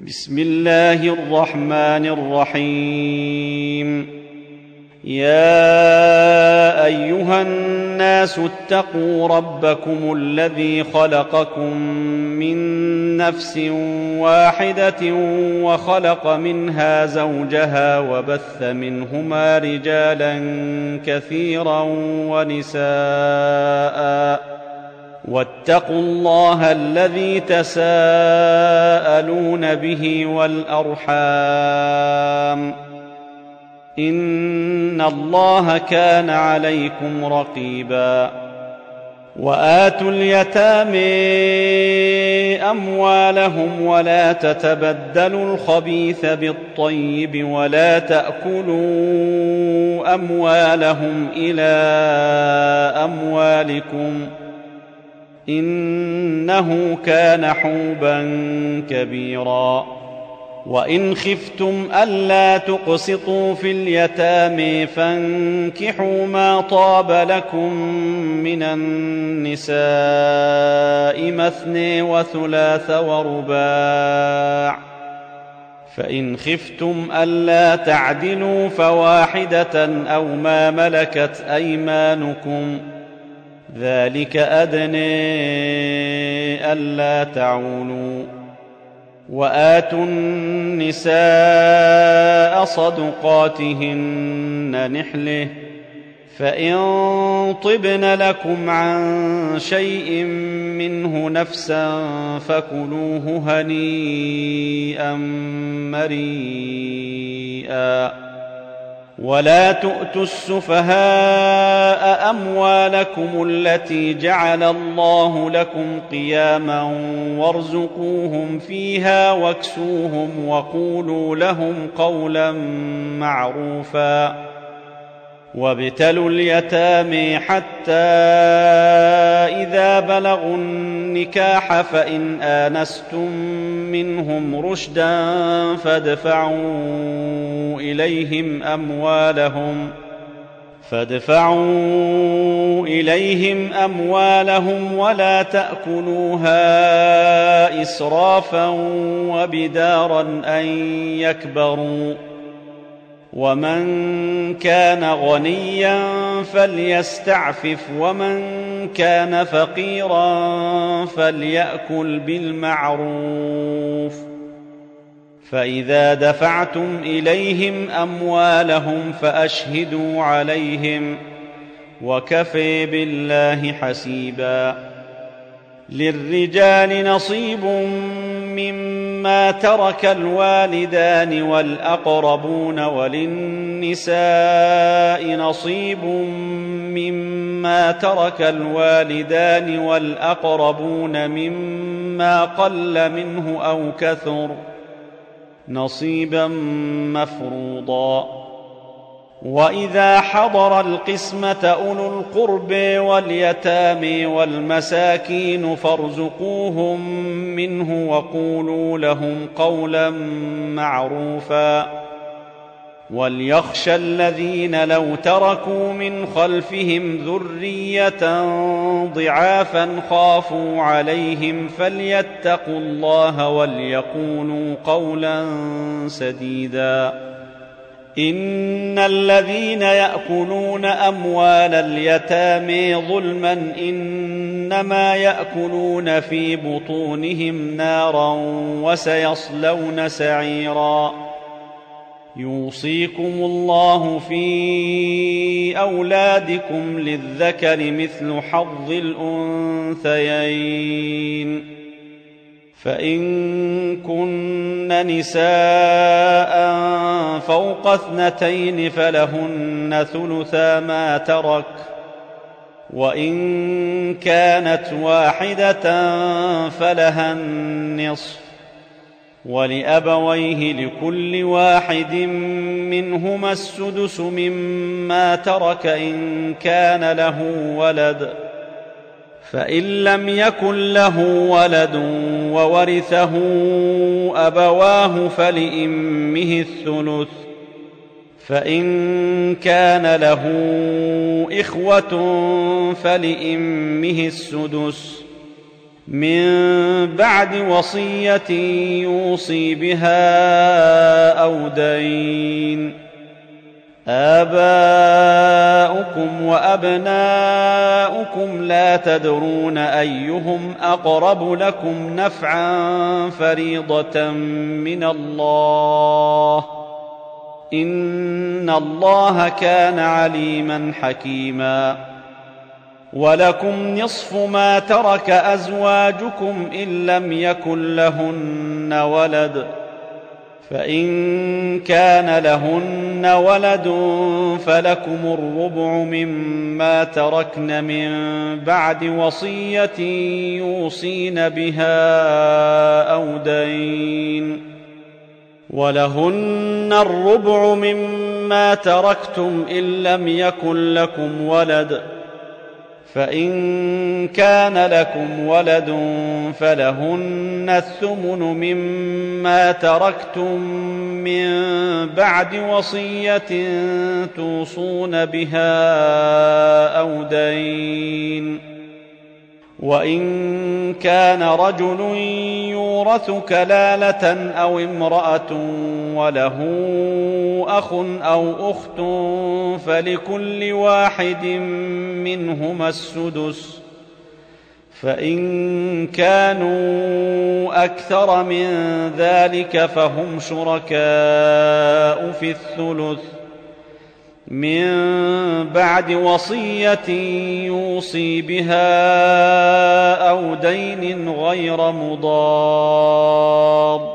بسم الله الرحمن الرحيم. يا أيها الناس اتقوا ربكم الذي خلقكم من نفس واحدة وخلق منها زوجها وبث منهما رجالا كثيرا ونساء واتقوا الله الذي تساءلون به والأرحام إن الله كان عليكم رقيبا. وآتوا اليتامى أموالهم ولا تتبدلوا الخبيث بالطيب ولا تأكلوا أموالهم إلى أموالكم إنه كان حوبا كبيرا. وإن خفتم ألا تقسطوا في اليتامى فانكحوا ما طاب لكم من النساء مثني وثلاث ورباع، فإن خفتم ألا تعدلوا فواحدة أو ما ملكت أيمانكم ذلك أدنى ألا تعولوا. وآتوا النساء صدقاتهن نحلة، فإن طبن لكم عن شيء منه نفسا فكلوه هنيئا مريئا. ولا تؤتوا السفهاء أموالكم التي جعل الله لكم قياما وارزقوهم فيها واكسوهم وقولوا لهم قولا معروفا. وابتلوا اليتامى حتى إذا بلغوا النكاح فإن آنستم منهم رشدا فادفعوا إليهم أموالهم ولا تأكلوها إسرافا وبدارا أن يكبروا. ومن كان غنيا فليستعفف ومن كان فقيرا فليأكل بالمعروف. فإذا دفعتم إليهم أموالهم فأشهدوا عليهم وكفى بالله حسيبا. للرجال نصيب مما ترك الوالدان والأقربون وللنساء نصيب مما ترك الوالدان والأقربون مما قل منه أو كثر نصيبا مفروضا. وإذا حضر القسمة أولو القرب واليتامى والمساكين فارزقوهم منه وقولوا لهم قولا معروفا. وليخشى الذين لو تركوا من خلفهم ذرية ضعافا خافوا عليهم فليتقوا الله وليقولوا قولا سديدا. إن الذين يأكلون أموال اليتامى ظلما إنما يأكلون في بطونهم نارا وسيصلون سعيرا. يوصيكم الله في أولادكم للذكر مثل حظ الأنثيين، فإن كن نساء فوق 2 فلهن ثلثا ما ترك، وإن كانت واحدة فلها النصف، ولأبويه لكل واحد منهما السدس مما ترك إن كان له ولد، فإن لم يكن له ولد وورثه أبواه فلأمه الثلث، فإن كان له إخوة فلأمه السدس، من بعد وصية يوصي بها أو دين. آباؤكم وأبناؤكم لا تدرون أيهم أقرب لكم نفعا فريضة من الله، إن الله كان عليما حكيما. ولكم نصف ما ترك أزواجكم إن لم يكن لهن ولد، فإن كان لهن ولد فلكم الربع مما تركن من بعد وصية يوصين بها أو دين. ولهن الربع مما تركتم إن لم يكن لكم ولد، فإن كان لكم ولد فلهن الثمن مما تركتم من بعد وصية توصون بها أو دين. وإن كان رجل يورث كلالة أو امرأة وله أخ أو أخت فلكل واحد منهما السدس، فإن كانوا أكثر من ذلك فهم شركاء في الثلث من بعد وصية يوصي بها أو دين غير مضار،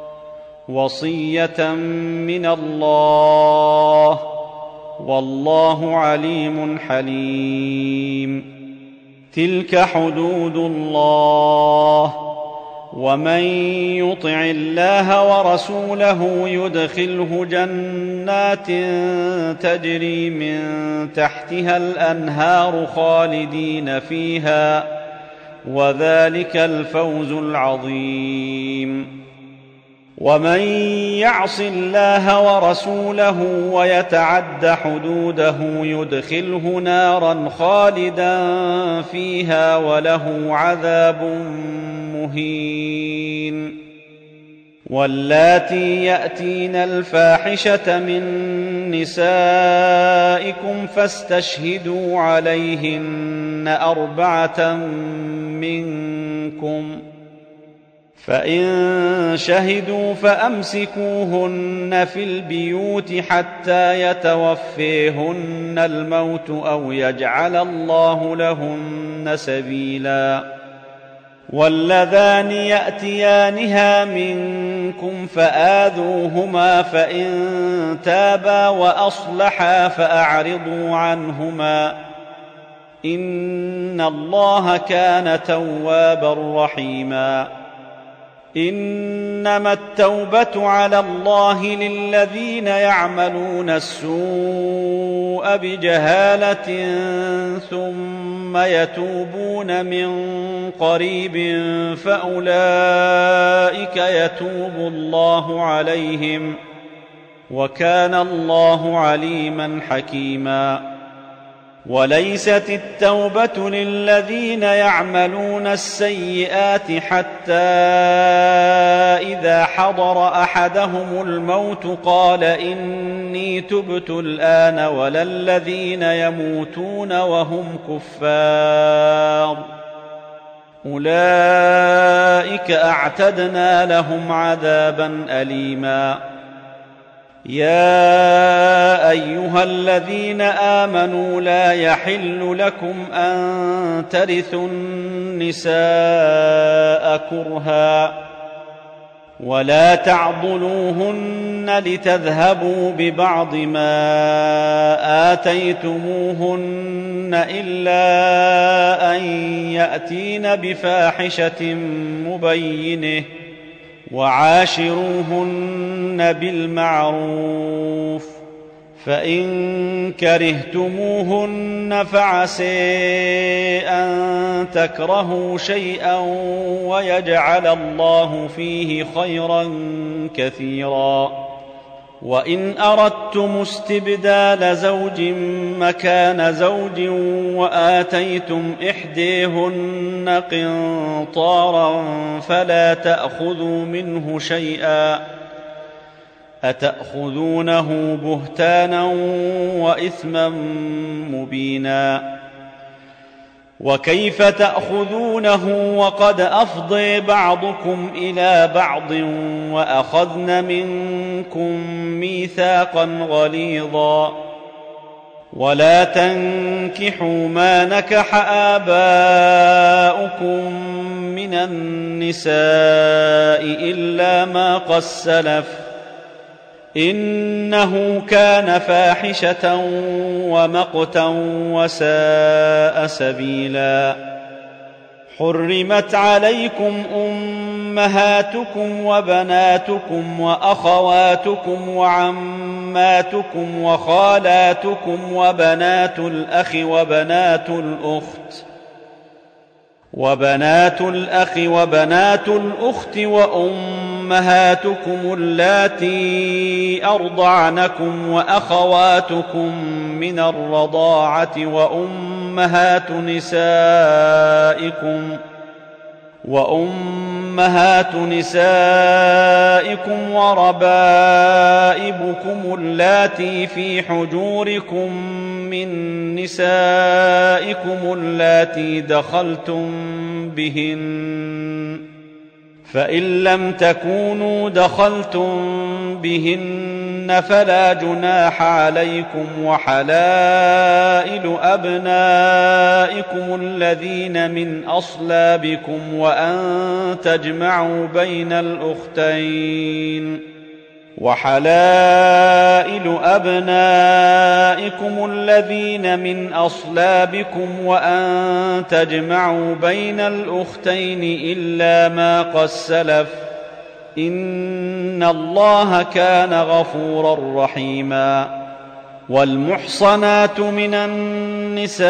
وصية من الله، والله عليم حليم. تلك حدود الله، ومن يطع الله ورسوله يدخله جنات تجري من تحتها الأنهار خالدين فيها، وذلك الفوز العظيم. ومن يعص الله ورسوله ويتعد حدوده يدخله نارا خالدا فيها وله عذاب مهين. واللاتي يأتين الفاحشة من نسائكم فاستشهدوا عليهن 4 منكم، فإن شهدوا فأمسكوهن في البيوت حتى يتوفيهن الموت أو يجعل الله لهن سبيلا. واللذان يأتيانها منكم فآذوهما، فإن تابا وأصلحا فأعرضوا عنهما، إن الله كان توابا رحيما. إنما التوبة على الله للذين يعملون السوء بجهالة ثم يتوبون من قريب فأولئك يتوب الله عليهم، وكان الله عليما حكيما. وليست التوبة للذين يعملون السيئات حتى إذا حضر أحدهم الموت قال إني تبت الآن، ولا الذين يموتون وهم كفار، أولئك أعتدنا لهم عذابا أليما. يا أيها الذين آمنوا لا يحل لكم أن ترثوا النساء كرها، ولا تعضلوهن لتذهبوا ببعض ما آتيتموهن إلا أن يأتين بفاحشة مبينة، وعاشروهن بالمعروف، فإن كرهتموهن فعسى أن تكرهوا شيئا ويجعل الله فيه خيرا كثيرا. وإن أردتم استبدال زوج مكان زوج وآتيتم إحديهن قنطارا فلا تأخذوا منه شيئا أتأخذونه بهتانا وإثما مبينا وكيف تأخذونه وقد أفضي بعضكم إلى بعض وأخذن منكم ميثاقا غليظا ولا تنكحوا ما نكح آباؤكم من النساء إلا ما قد سلف إنه كان فاحشة ومقتا وساء سبيلا حرمت عليكم أمهاتكم وبناتكم وأخواتكم وعماتكم وخالاتكم وبنات الأخ وبنات الأخت وأمهاتكم اللاتي أرضعنكم وأخواتكم من الرضاعة وأمهات نسائكم وربائبكم اللاتي في حجوركم من نسائكم اللاتي دخلتم بهن فإن لم تكونوا دخلتم بهن فلا جناح عليكم وحلائل أبنائكم الذين من أصلابكم وأن تجمعوا بين الأختين وحلائل أبنائكم الذين من أصلابكم وأن تجمعوا بين الأختين إلا ما قد سلف إن الله كان غفورا رحيما والمحصنات من النساء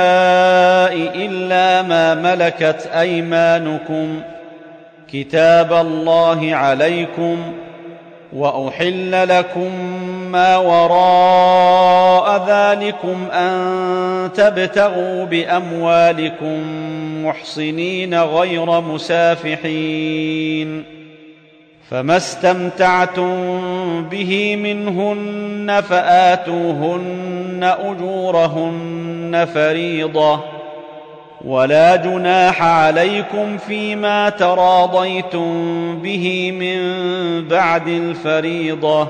إلا ما ملكت أيمانكم كتاب الله عليكم وأحل لكم ما وراء ذلكم أن تبتغوا بأموالكم محصنين غير مسافحين فما استمتعتم به منهن فآتوهن أجورهن فريضة ولا جناح عليكم فيما تراضيتم به من بعد الفريضة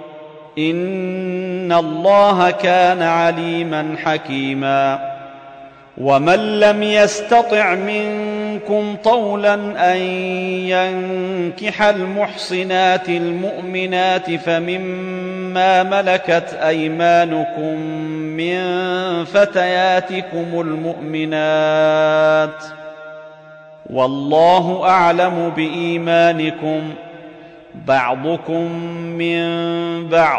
إن الله كان عليما حكيما ومن لم يستطع منكم طولا أن ينكح المحصنات المؤمنات فمما ملكت أيمانكم من فتياتكم المؤمنات والله أعلم بإيمانكم بعضكم من بعض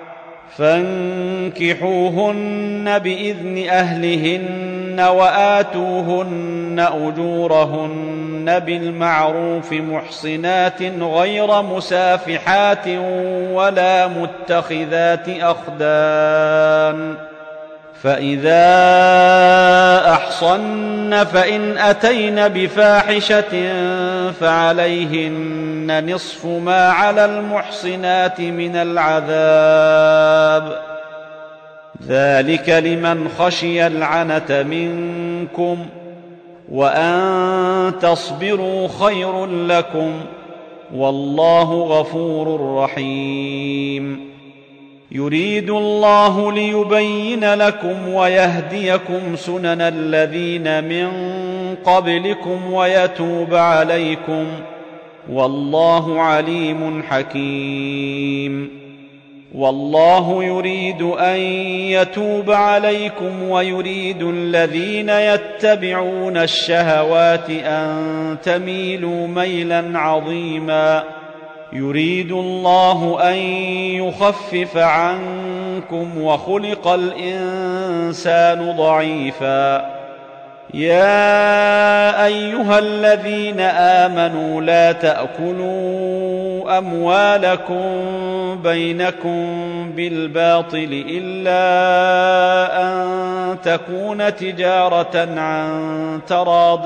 فانكحوهن بإذن أهلهن وآتوهن أجورهن بالمعروف محصنات غير مسافحات ولا متخذات أخدان فإذا أحصن فإن أتين بفاحشة فعليهن نصف ما على المحصنات من العذاب ذلك لمن خشي العنة منكم وأن تصبروا خير لكم والله غفور رحيم يريد الله ليبين لكم ويهديكم سنن الذين من قبلكم ويتوب عليكم والله عليم حكيم والله يريد أن يتوب عليكم ويريد الذين يتبعون الشهوات أن تميلوا ميلا عظيما يريد الله أن يخفف عنكم وخلق الإنسان ضعيفا يا أيها الذين آمنوا لا تأكلوا أموالكم بينكم بالباطل إلا أن تكون تجارة عن تراض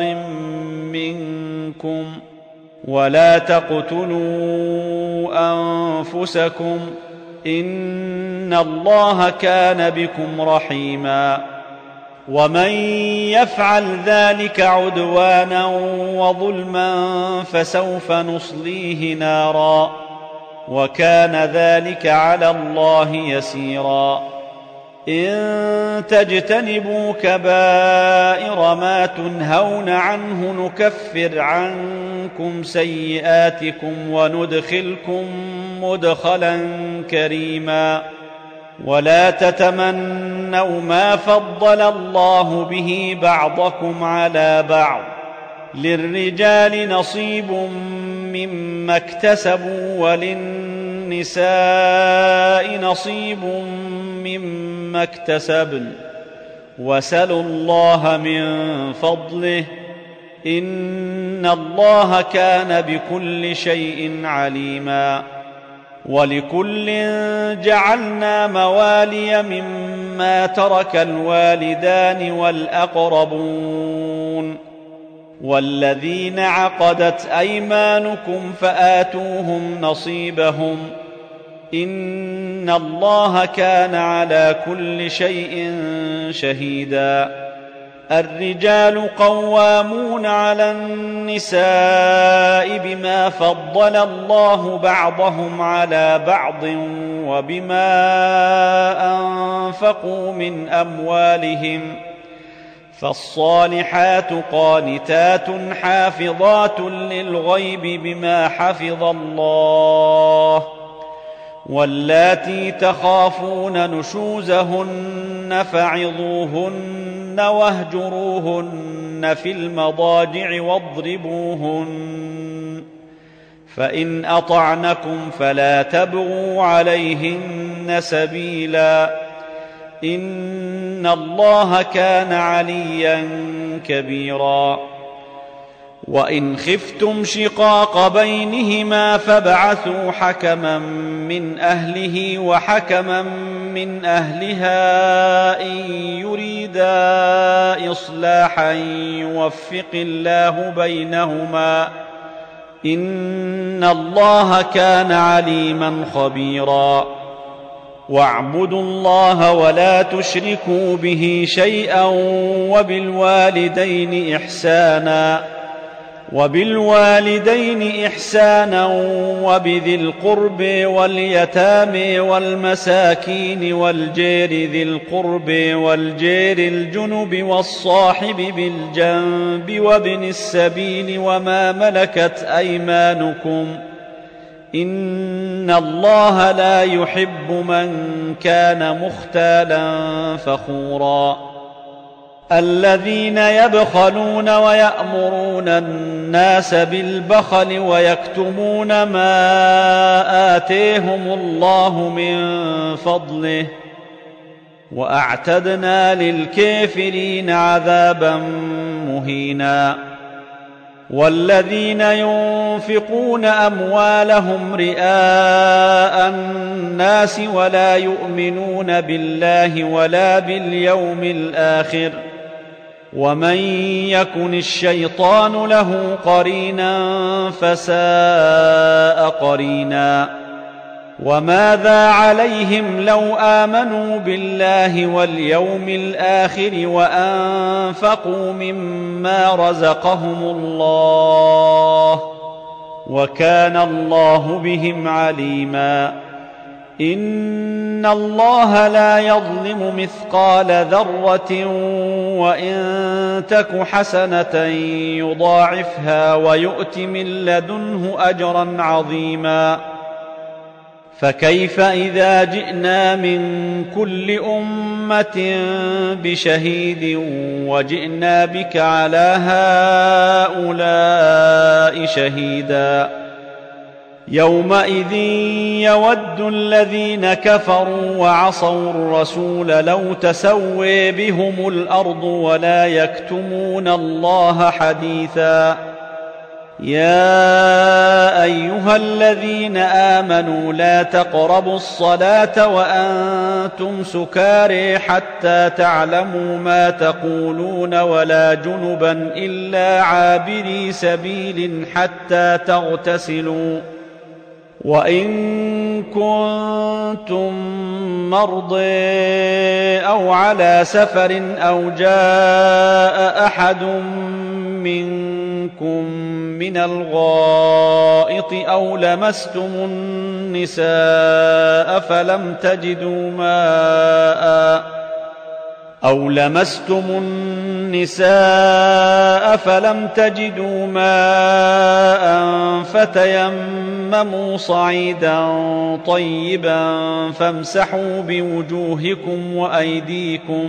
منكم ولا تقتلوا أنفسكم إن الله كان بكم رحيما ومن يفعل ذلك عدوانا وظلما فسوف نصليه نارا وكان ذلك على الله يسيرا إن تجتنبوا كبائر ما تنهون عنه نكفر عنكم سيئاتكم وندخلكم مدخلا كريما ولا تتمنوا ما فضل الله به بعضكم على بعض للرجال نصيب مما اكتسبوا وللنساء نصيب مما اكتسبن وسلوا الله من فضله إن الله كان بكل شيء عليما ولكل جعلنا موالي مما ترك الوالدان والأقربون والذين عقدت أيمانكم فآتوهم نصيبهم إن الله كان على كل شيء شهيدا الرجال قوامون على النساء بما فضل الله بعضهم على بعض وبما أنفقوا من أموالهم فالصالحات قانتات حافظات للغيب بما حفظ الله واللاتي تخافون نشوزهن فعظوهن واهجروهن في المضاجع واضربوهن فإن أطعنكم فلا تبغوا عليهن سبيلا إن الله كان عليا كبيرا وإن خفتم شقاق بينهما فابعثوا حكما من أهله وحكما من أهلها إن يريدا إصلاحا يوفق الله بينهما إن الله كان عليما خبيرا واعبدوا الله ولا تشركوا به شيئا وبالوالدين إحسانا وبذي القرب واليتامى والمساكين والجير ذي القرب والجير الجنب والصاحب بالجنب وابن السبيل وما ملكت أيمانكم إن الله لا يحب من كان مختالا فخورا الذين يبخلون ويأمرون الناس بالبخل ويكتمون ما آتيهم الله من فضله وأعتدنا للكافرين عذابا مهينا والذين ينفقون أموالهم رئاء الناس ولا يؤمنون بالله ولا باليوم الآخر ومن يكن الشيطان له قرينا فساء قرينا وماذا عليهم لو آمنوا بالله واليوم الآخر وأنفقوا مما رزقهم الله وكان الله بهم عليما إن الله لا يظلم مثقال ذرة وإن تك حسنة يضاعفها ويؤت من لدنه أجرا عظيما فكيف إذا جئنا من كل أمة بشهيد وجئنا بك على هؤلاء شهيدا يومئذ يود الذين كفروا وعصوا الرسول لو تسوي بهم الأرض ولا يكتمون الله حديثا. يا أيها الذين آمنوا لا تقربوا الصلاة وأنتم سكارى حتى تعلموا ما تقولون ولا جنبا إلا عابري سبيل حتى تغتسلوا، وإن كنتم مرضى أو على سفر أو جاء أحد منكم من الغائط أو لمستم النساء فلم تجدوا ماء فتيمموا صعيدا طيبا فامسحوا بوجوهكم وأيديكم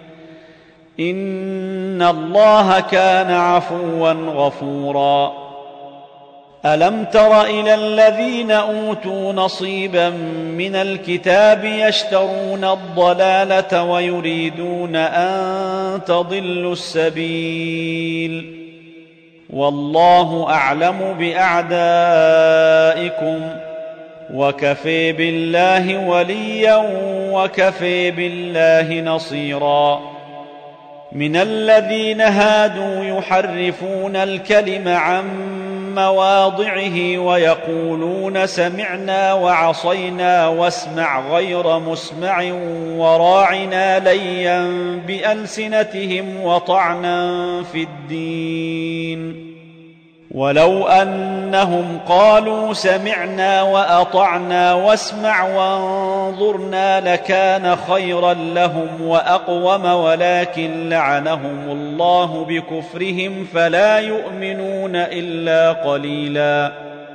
إن الله كان عفوا غفورا. ألم تر إلى الذين أوتوا نصيبا من الكتاب يشترون الضلالة ويريدون أن تضلوا السبيل، والله أعلم بأعدائكم وكفى بالله وليا وكفى بالله نصيرا. من الذين هادوا يحرفون الكلم عن مواضعه ويقولون سمعنا وعصينا واسمع غير مسمع وراعنا ليا بألسنتهم وطعنا في الدين، ولو أنهم قالوا سمعنا وأطعنا واسمع وانظرنا لكان خيرا لهم وأقوم، ولكن لعنهم الله بكفرهم فلا يؤمنون إلا قليلا.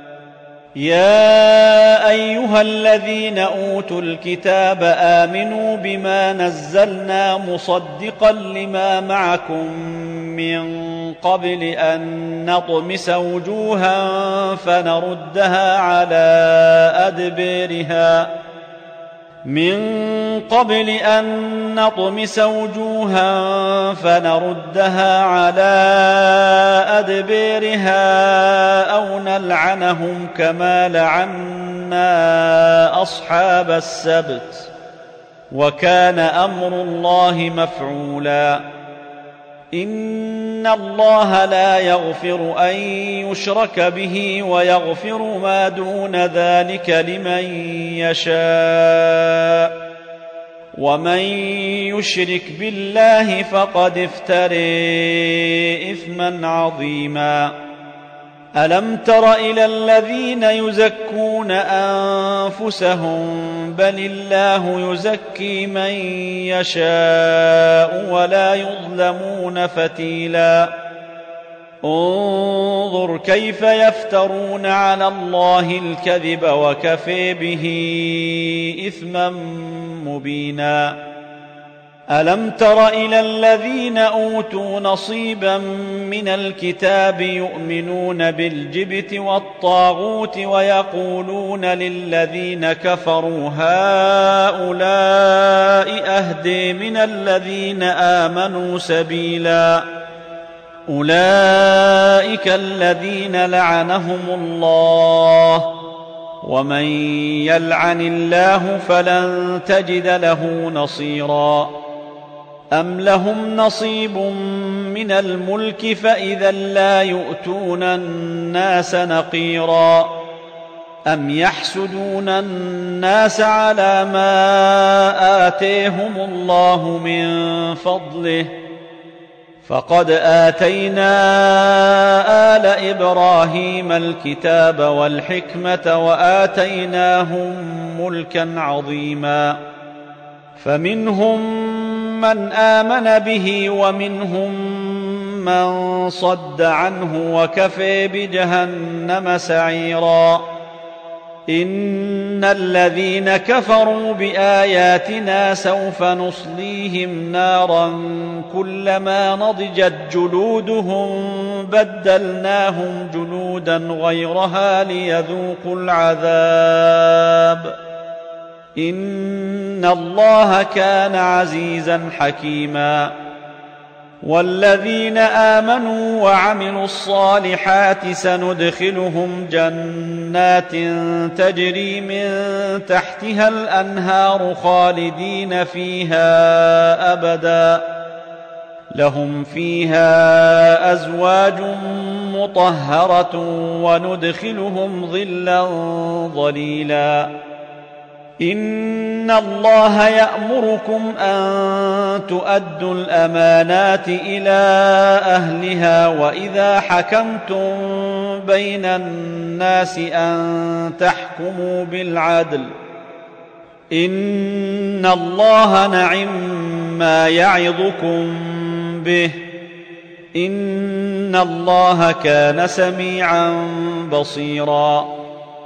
يا أيها الذين أوتوا الكتاب آمنوا بما نزلنا مصدقا لما معكم من قبل أن نطمس وجوها فنردها على أدبيرها أو نلعنهم كما لعنا أصحاب السبت، وكان أمر الله مفعولا. إن الله لا يغفر أن يشرك به ويغفر ما دون ذلك لمن يشاء، ومن يشرك بالله فقد افترى إثما عظيما. ألم تر إلى الذين يزكون أنفسهم بل الله يزكي من يشاء ولا يظلمون فتيلا. انظر كيف يفترون على الله الكذب وكفى به إثما مبينا. ألم تر إلى الذين أوتوا نصيبا من الكتاب يؤمنون بالجبت والطاغوت ويقولون للذين كفروا هؤلاء أهدى من الذين آمنوا سبيلا. أولئك الذين لعنهم الله، ومن يلعن الله فلن تجد له نصيرا. أم لهم نصيب من الملك فإذا لا يؤتون الناس نقيرا. أم يحسدون الناس على ما آتيهم الله من فضله، فقد آتينا آل إبراهيم الكتاب والحكمة وآتيناهم ملكا عظيما. فمنهم من آمن به ومنهم من صد عنه وكفى بجهنم سعيرا. إن الذين كفروا بآياتنا سوف نصليهم نارا كلما نضجت جلودهم بدلناهم جلودا جلودا غيرها ليذوقوا العذاب إن الله كان عزيزا حكيما والذين آمنوا وعملوا الصالحات سندخلهم جنات تجري من تحتها الأنهار خالدين فيها أبدا لهم فيها أزواج مطهرة وندخلهم ظلا ظليلا إن الله يأمركم أن تؤدوا الأمانات إلى أهلها وإذا حكمتم بين الناس أن تحكموا بالعدل إن الله نعم يعظكم به إن الله كان سميعا بصيرا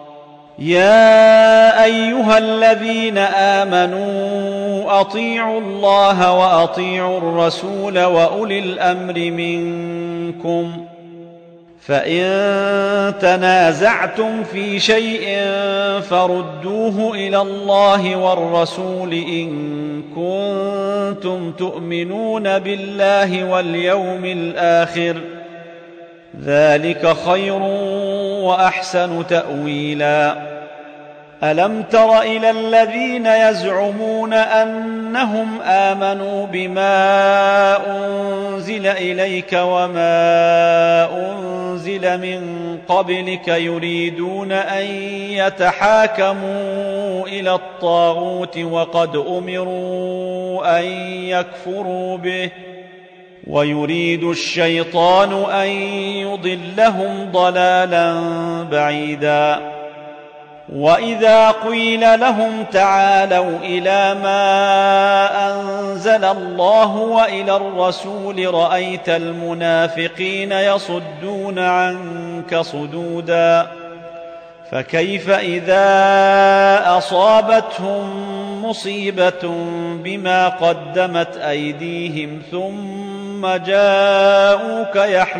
يا أيها الذين آمنوا أطيعوا الله وأطيعوا الرسول وأولي الأمر منكم فإن تنازعتم في شيء فردوه إلى الله والرسول إن كنتم تؤمنون بالله واليوم الآخر ذلك خير وأحسن تأويلا ألم تر إلى الذين يزعمون أنهم آمنوا بما أنزل إليك وما أنزل من قبلك يريدون أن يتحاكموا إلى الطاغوت وقد أمروا أن يكفروا به ويريد الشيطان أن يضلهم ضلالا بعيدا وإذا قيل لهم تعالوا إلى ما أنزل الله وإلى الرسول رأيت المنافقين يصدون عنك صدودا فكيف إذا أصابتهم مصيبة بما قدمت أيديهم ثم جاءوك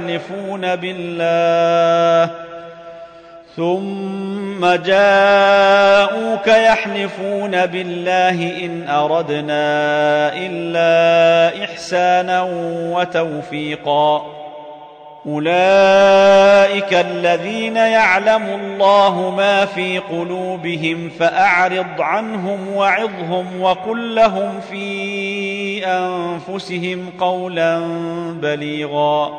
يحلفون بالله إن أردنا إلا إحسانا وتوفيقا أولئك الذين يعلم الله ما في قلوبهم فأعرض عنهم وعظهم وقل لهم في أنفسهم قولا بليغا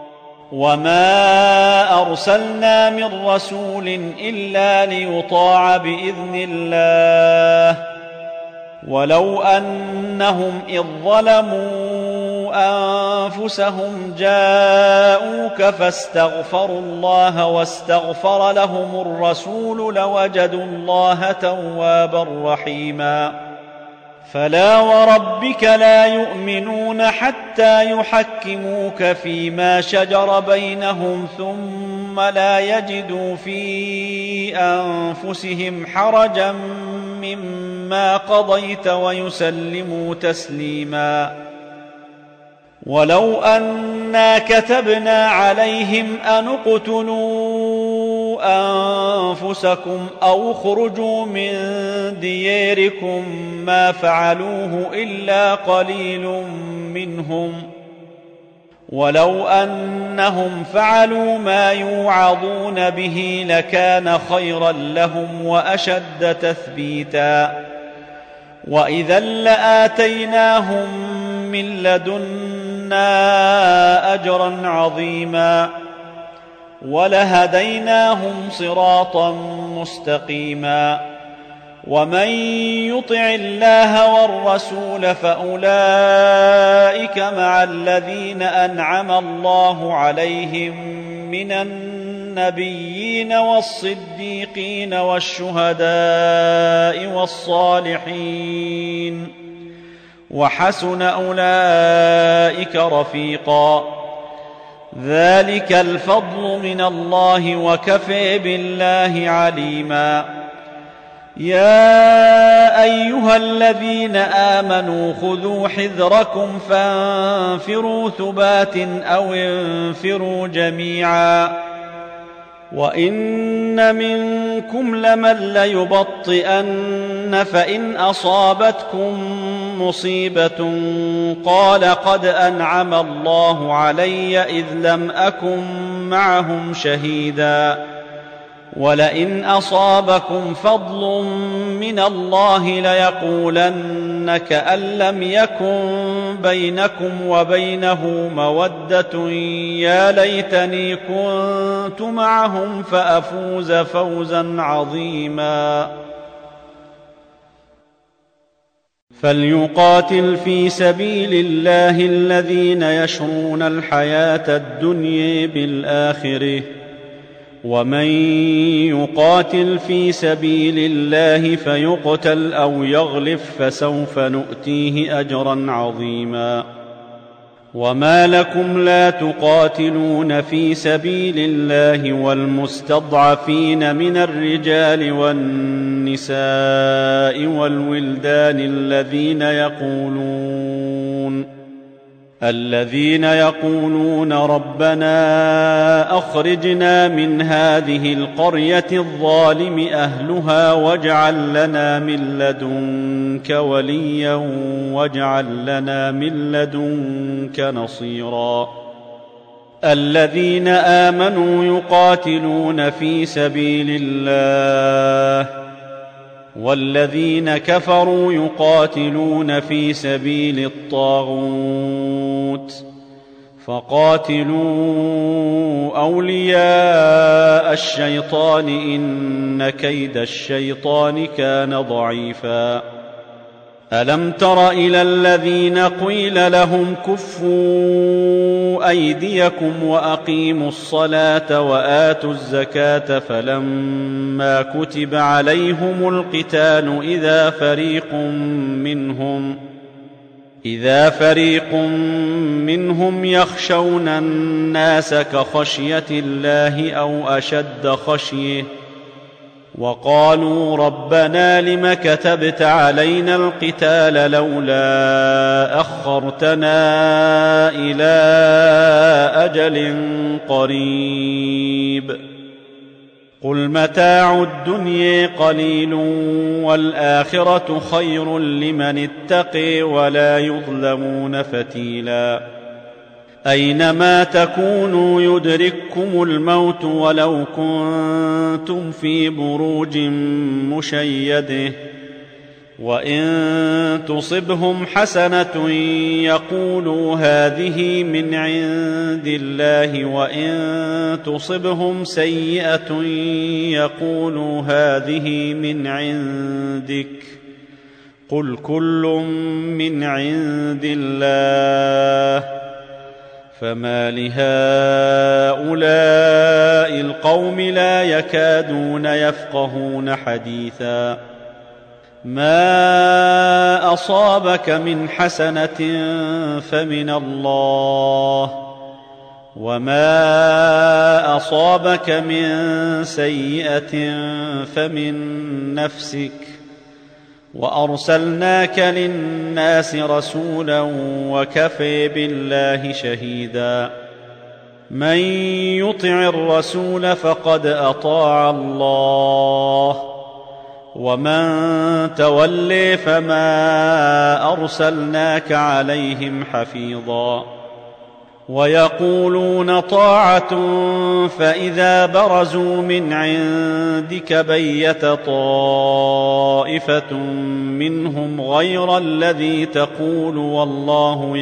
وما أرسلنا من رسول إلا ليطاع بإذن الله ولو أنهم إذ ظلموا أنفسهم جاءوك فاستغفروا الله واستغفر لهم الرسول لوجدوا الله توابا رحيما فلا وربك لا يؤمنون حتى يحكموك فيما شجر بينهم ثم لا يجدوا في أنفسهم حرجا مما قضيت ويسلموا تسليما ولو أنا كتبنا عليهم أن اقتلوا أنفسكم أو اخرجوا من دياركم ما فعلوه إلا قليل منهم ولو أنهم فعلوا ما يوعظون به لكان خيرا لهم وأشد تثبيتا وإذا لآتيناهم من لدنا أجرا عظيما ولهديناهم صراطا مستقيما ومن يطع الله والرسول فأولئك مع الذين أنعم الله عليهم من النبيين والصديقين والشهداء والصالحين وحسن أولئك رفيقا ذلك الفضل من الله وكفى بالله عليما يا أيها الذين آمنوا خذوا حذركم فانفروا ثبات أو انفروا جميعا وإن منكم لمن ليبطئن فإن أصابتكم مصيبة قال قد أنعم الله علي إذ لم أكن معهم شهيدا ولئن أصابكم فضل من الله ليقولن كأن لم يكن بينكم وبينه مودة يا ليتني كنت معهم فأفوز فوزا عظيما. فليقاتل في سبيل الله الذين يشرون الحياة الدنيا بالآخرة ومن يقاتل في سبيل الله فيقتل أو يغلب فسوف نؤتيه أجرا عظيما. وما لكم لا تقاتلون في سبيل الله والمستضعفين من الرجال والنساء والولدان الذين يقولون ربنا أخرجنا من هذه القرية الظالم أهلها واجعل لنا من لدنك وليا واجعل لنا من لدنك نصيرا. الذين آمنوا يقاتلون في سبيل الله والذين كفروا يقاتلون في سبيل الطاغوت فقاتلوا أولياء الشيطان إن كيد الشيطان كان ضعيفا. ألم تر إلى الذين قيل لهم كفوا أيديكم وأقيموا الصلاة وآتوا الزكاة فلما كتب عليهم القتال إذا فريق منهم يخشون الناس كخشية الله أو أشد خشية وقالوا ربنا لم كتبت علينا القتال لولا أخرتنا إلى أجل قريب قل متاع الدنيا قليل والآخرة خير لمن اتقي ولا يظلمون فتيلا. أينما تكونوا يدرككم الموت ولو كنتم في بروج مشيدة وإن تصبهم حسنة يقولوا هذه من عند الله وإن تصبهم سيئة يقولوا هذه من عندك قل كل من عند الله فما لهؤلاء القوم لا يكادون يفقهون حديثا. ما أصابك من حسنة فمن الله وما أصابك من سيئة فمن نفسك وأرسلناك للناس رسولا وكفى بالله شهيدا. من يطع الرسول فقد أطاع الله ومن تولي فما أرسلناك عليهم حفيظا. ويقولون طاعة فإذا برزوا من عندك بيت طائفة منهم غير الذي تقول والله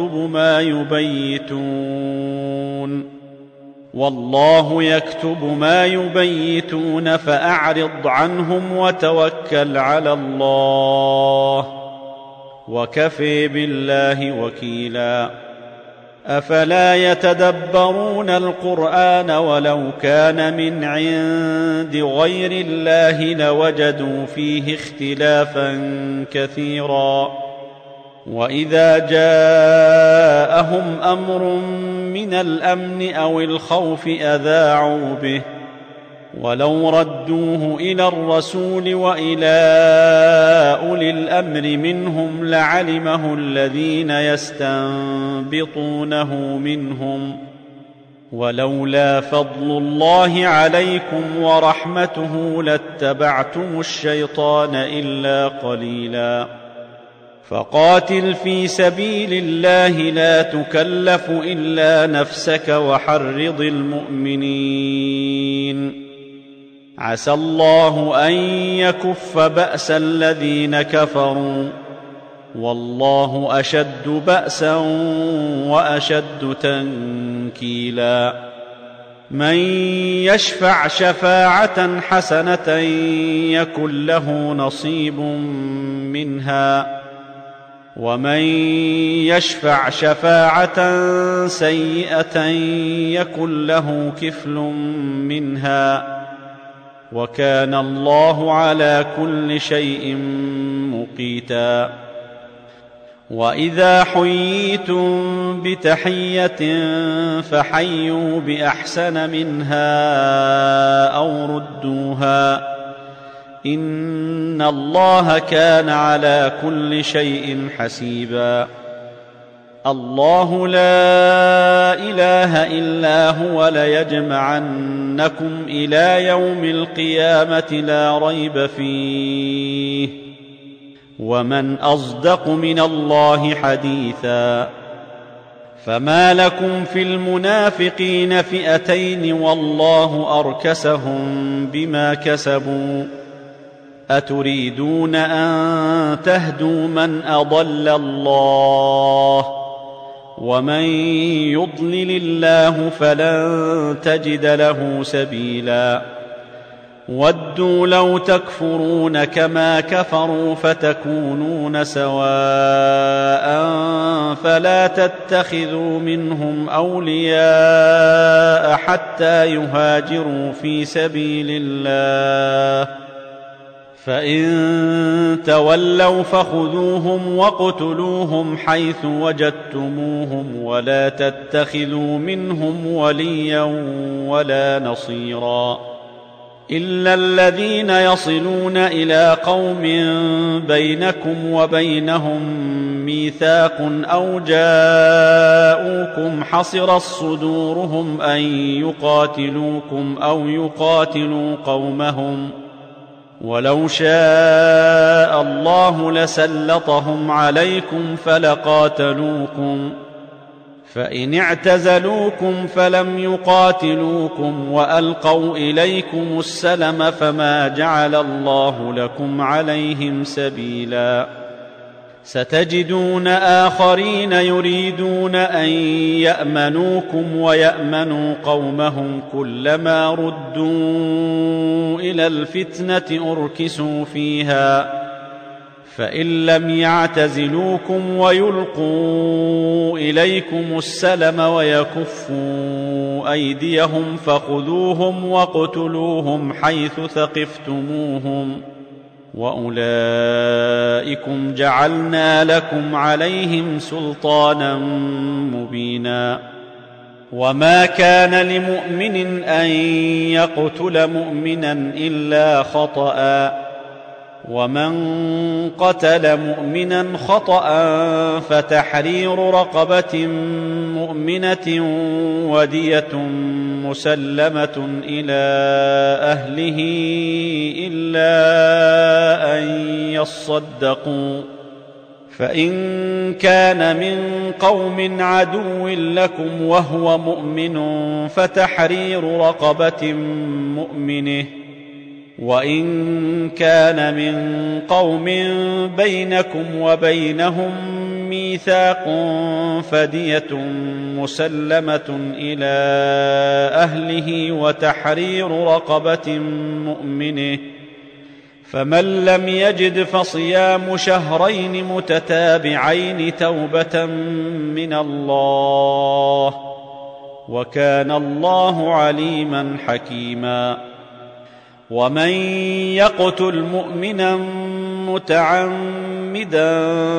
يكتب ما يبيتون فأعرض عنهم وتوكل على الله وكفى بالله وكيلا. أفلا يتدبرون القرآن ولو كان من عند غير الله لوجدوا فيه اختلافا كثيرا. وإذا جاءهم أمر من الأمن أو الخوف أذاعوا به ولو ردوه إلى الرسول وإلى أولي الأمر منهم لعلمه الذين يستنبطونه منهم ولولا فضل الله عليكم ورحمته لاتبعتم الشيطان إلا قليلا فقاتل في سبيل الله لا تكلف إلا نفسك وحرض المؤمنين عسى الله أن يكف بأس الذين كفروا والله أشد بأسا وأشد تنكيلا من يشفع شفاعة حسنة يكن له نصيب منها ومن يشفع شفاعة سيئة يكن له كفل منها وكان الله على كل شيء مقيتا وإذا حييتم بتحية فحيوا بأحسن منها أو ردوها إن الله كان على كل شيء حسيبا الله لا إله إلا هو ليجمعنكم إلى يوم القيامة لا ريب فيه ومن أصدق من الله حديثا فما لكم في المنافقين فئتين والله أركسهم بما كسبوا أتريدون أن تهدوا من أضل الله ومن يضلل الله فلن تجد له سبيلا ودوا لو تكفرون كما كفروا فتكونون سواء فلا تتخذوا منهم أولياء حتى يهاجروا في سبيل الله فإن تولوا فخذوهم واقتلوهم حيث وجدتموهم ولا تتخذوا منهم وليا ولا نصيرا إلا الذين يصلون إلى قوم بينكم وبينهم ميثاق أو جاءوكم حصرت صدورهم أن يقاتلوكم أو يقاتلوا قومهم ولو شاء الله لسلطهم عليكم فلقاتلوكم فإن اعتزلوكم فلم يقاتلوكم وألقوا إليكم السلم فما جعل الله لكم عليهم سبيلا ستجدون آخرين يريدون أن يأمنوكم ويأمنوا قومهم كلما ردوا إلى الفتنة أركسوا فيها فإن لم يعتزلوكم ويلقوا إليكم السلم ويكفوا أيديهم فخذوهم واقتلوهم حيث ثقفتموهم وأولئكم جعلنا لكم عليهم سلطانا مبينا وما كان لمؤمن أن يقتل مؤمنا إلا خطأ ومن قتل مؤمنا خطأ فتحرير رقبة مؤمنة ودية مسلمة إلى أهله إلا أن يصدقوا فإن كان من قوم عدو لكم وهو مؤمن فتحرير رقبة مؤمنة وإن كان من قوم بينكم وبينهم ميثاق فدية مسلمة إلى أهله وتحرير رقبة مؤمنة فمن لم يجد فصيام شهرين متتابعين توبة من الله وكان الله عليما حكيما ومن يقتل مؤمنا متعمدا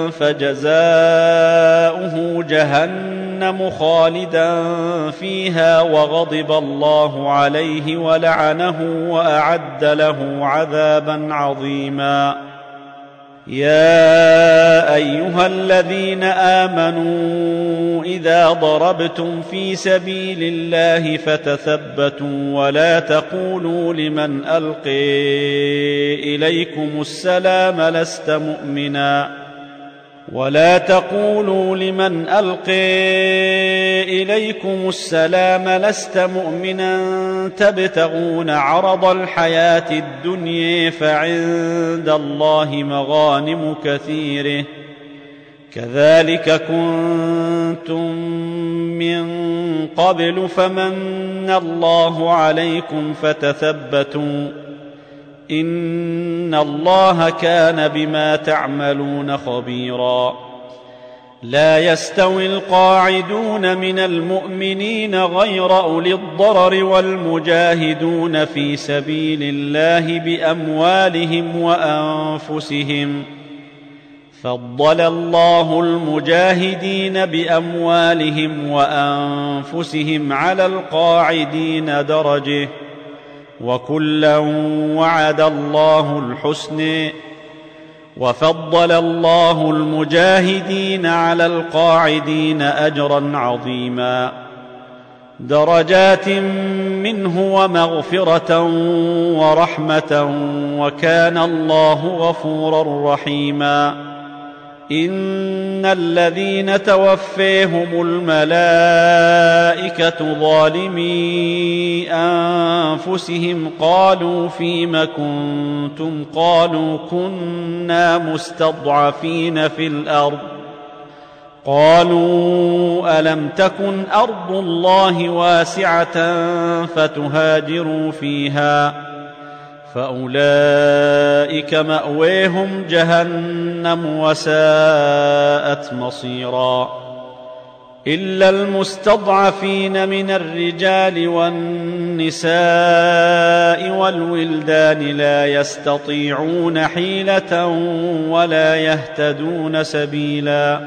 فجزاؤه جهنم خالدا فيها وغضب الله عليه ولعنه وأعد له عذابا عظيما يا أيها الذين آمنوا إذا ضربتم في سبيل الله فتثبتوا ولا تقولوا لمن ألقي إليكم السلام لست مؤمنا تبتغون عرض الحياة الدنيا فعند الله مغانم كثيرة كذلك كنتم من قبل فمن الله عليكم فتثبتوا إن الله كان بما تعملون خبيرا لا يستوي القاعدون من المؤمنين غير أولي الضرر والمجاهدون في سبيل الله بأموالهم وأنفسهم فضل الله المجاهدين بأموالهم وأنفسهم على القاعدين درجة وكلا وعد الله الحسنى وفضل الله المجاهدين على القاعدين أجرا عظيما درجات منه ومغفرة ورحمة وكان الله غفورا رحيما إن الذين توفيهم الملائكة ظالمي أنفسهم قالوا فيم كنتم قالوا كنا مستضعفين في الأرض قالوا ألم تكن أرض الله واسعة فتهاجروا فيها فأولئك مأويهم جهنم وساءت مصيرا إلا المستضعفين من الرجال والنساء والولدان لا يستطيعون حيلة ولا يهتدون سبيلا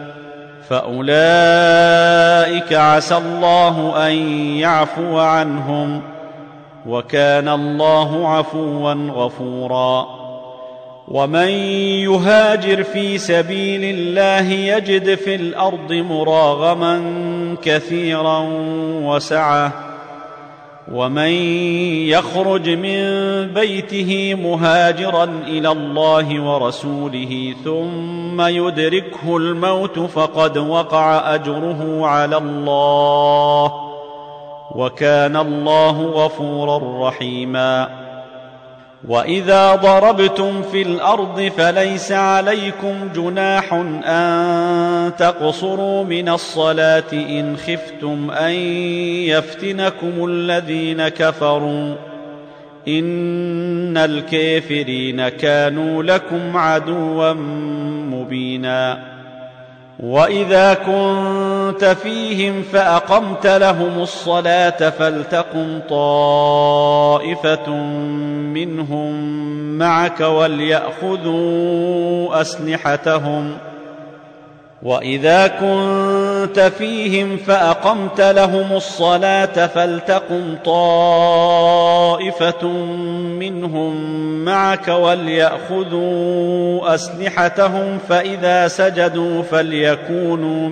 فأولئك عسى الله أن يعفو عنهم وكان الله عفوا غفورا ومن يهاجر في سبيل الله يجد في الأرض مراغما كثيرا وسعة ومن يخرج من بيته مهاجرا إلى الله ورسوله ثم يدركه الموت فقد وقع أجره على الله وكان الله غفورا رحيما وإذا ضربتم في الأرض فليس عليكم جناح أن تقصروا من الصلاة إن خفتم أن يفتنكم الذين كفروا إن الكافرين كانوا لكم عدوا مبينا وإذا كنت فيهم فأقمت لهم الصلاة فلتقم طائفة منهم معك وليأخذوا أسلحتهم وإذا كنت فيهم فأقمت لهم الصلاة فلتقم طائفة منهم معك وليأخذوا أسلحتهم فإذا سجدوا فليكونوا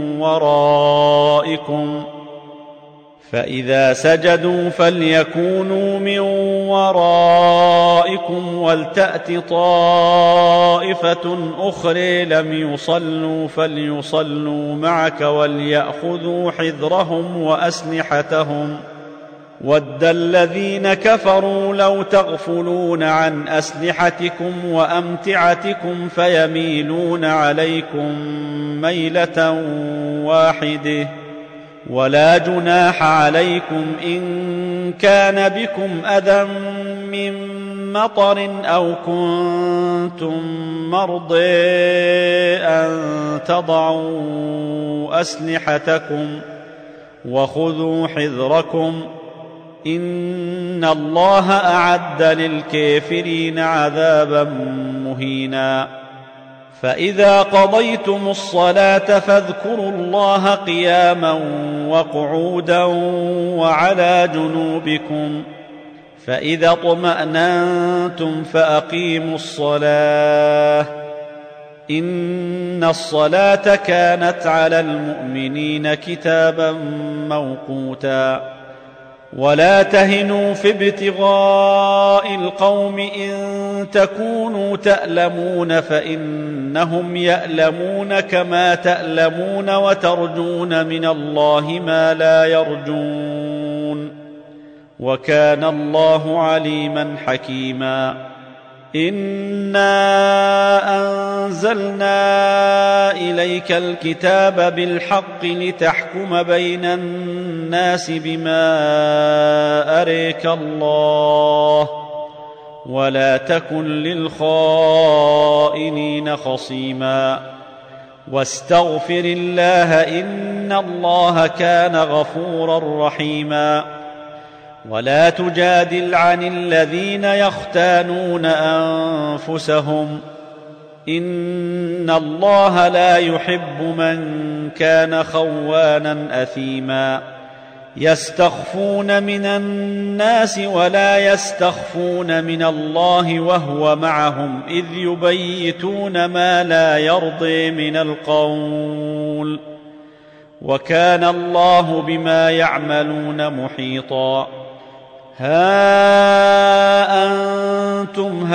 من ورائكم ولتأت طائفة أخرى لم يصلوا فليصلوا معك وليأخذوا حذرهم وأسلحتهم ود الذين كفروا لو تغفلون عن أسلحتكم وأمتعتكم فيميلون عليكم ميلة واحدة ولا جناح عليكم إن كان بكم أذى من مطر أو كنتم مرضى أن تضعوا أسلحتكم وخذوا حذركم إن الله أعد للكافرين عذابا مهينا فإذا قضيتم الصلاة فاذكروا الله قياما وقعودا وعلى جنوبكم فإذا اطمأننتم فأقيموا الصلاة إن الصلاة كانت على المؤمنين كتابا موقوتا ولا تهنوا في ابتغاء القوم إن تكونوا تألمون فإنهم يألمون كما تألمون وترجون من الله ما لا يرجون وكان الله عليما حكيما إنا أنزلنا إليك الكتاب بالحق لتحكم بين الناس بما أريك الله ولا تكن للخائنين خصيما واستغفر الله إن الله كان غفورا رحيما ولا تجادل عن الذين يختانون أنفسهم إن الله لا يحب من كان خوانا أثيما يستخفون من الناس ولا يستخفون من الله وهو معهم إذ يبيتون ما لا يرضي من القول وكان الله بما يعملون محيطا ها أنتم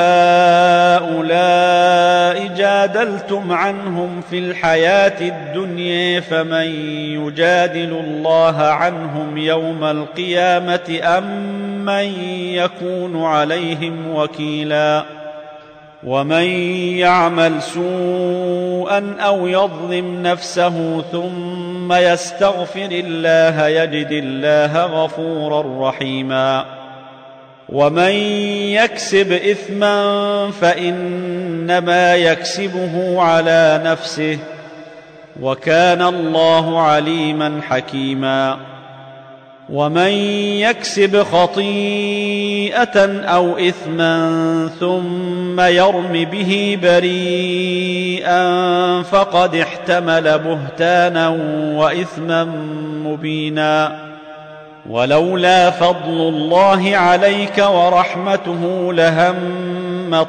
هؤلاء جادلتم عنهم في الحياة الدنيا فمن يجادل الله عنهم يوم القيامة أم من يكون عليهم وكيلا ومن يعمل سوءا أو يظلم نفسه ثم يستغفر الله يجد الله غفورا رحيما ومن يكسب إثما فإنما يكسبه على نفسه وكان الله عليما حكيما ومن يكسب خطيئة أو إثما ثم يرم به بريئا فقد احتمل بهتانا وإثما مبينا ولولا فضل الله عليك ورحمته لهمت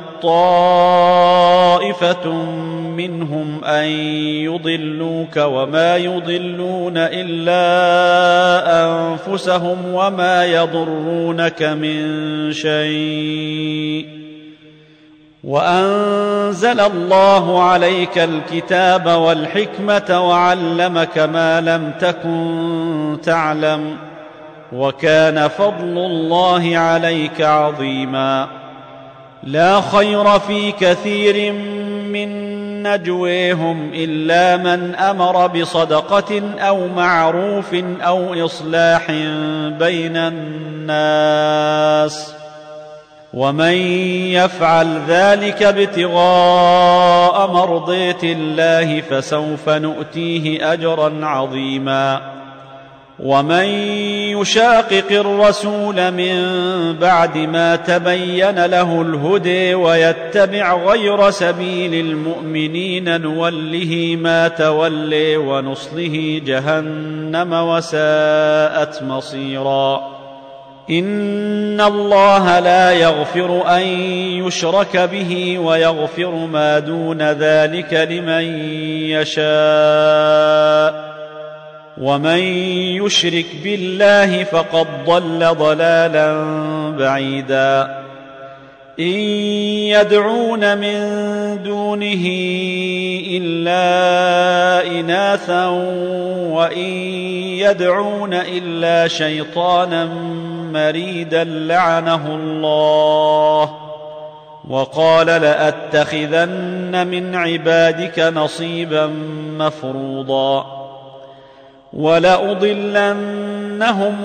طائفة منهم أن يضلوك وما يضلون إلا أنفسهم وما يضرونك من شيء وأنزل الله عليك الكتاب والحكمة وعلمك ما لم تكن تعلم وكان فضل الله عليك عظيما لا خير في كثير من نجويهم إلا من أمر بصدقة أو معروف أو إصلاح بين الناس ومن يفعل ذلك ابتغاء مرضات الله فسوف نؤتيه أجرا عظيما ومن يشاقق الرسول من بعد ما تبين له الهدى ويتبع غير سبيل المؤمنين نوله ما تولي ونصله جهنم وساءت مصيرا إن الله لا يغفر أن يشرك به ويغفر ما دون ذلك لمن يشاء ومن يشرك بالله فقد ضل ضلالا بعيدا إن يدعون من دونه إلا إناثا وإن يدعون إلا شيطانا مريدا لعنه الله وقال لأتخذن من عبادك نصيبا مفروضا ولأضلنهم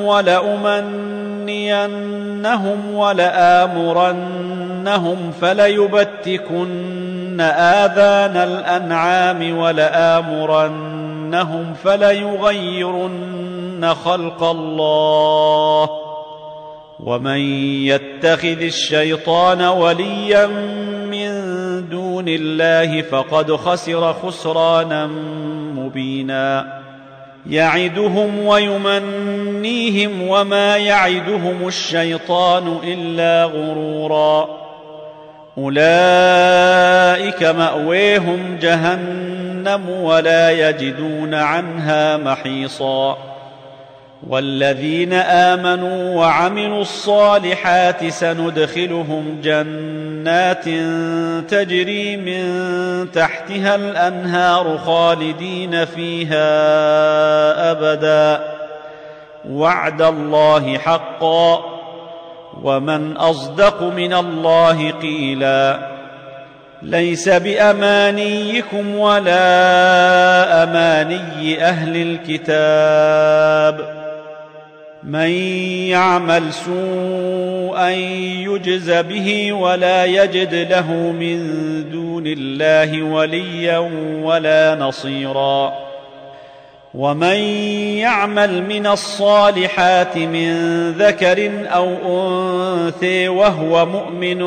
ولأمنينهم ولآمرنهم فليبتكن آذان الأنعام ولآمرنهم فليغيرن خلق الله ومن يتخذ الشيطان وليا من دون الله فقد خسر خسرانا مبينا يعدهم ويمنيهم وما يعدهم الشيطان إلا غرورا أولئك أولئك مأويهم جهنم ولا يجدون عنها محيصا. والذين آمنوا وعملوا الصالحات سندخلهم جنات تجري من تحتها الأنهار خالدين فيها أبدا وعد الله حقا ومن أصدق من الله قيلا. ليس بأمانيكم ولا أماني أهل الكتاب من يعمل سوءا يجز به ولا يجد له من دون الله وليا ولا نصيرا. ومن يعمل من الصالحات من ذكر أو أنثى وهو مؤمن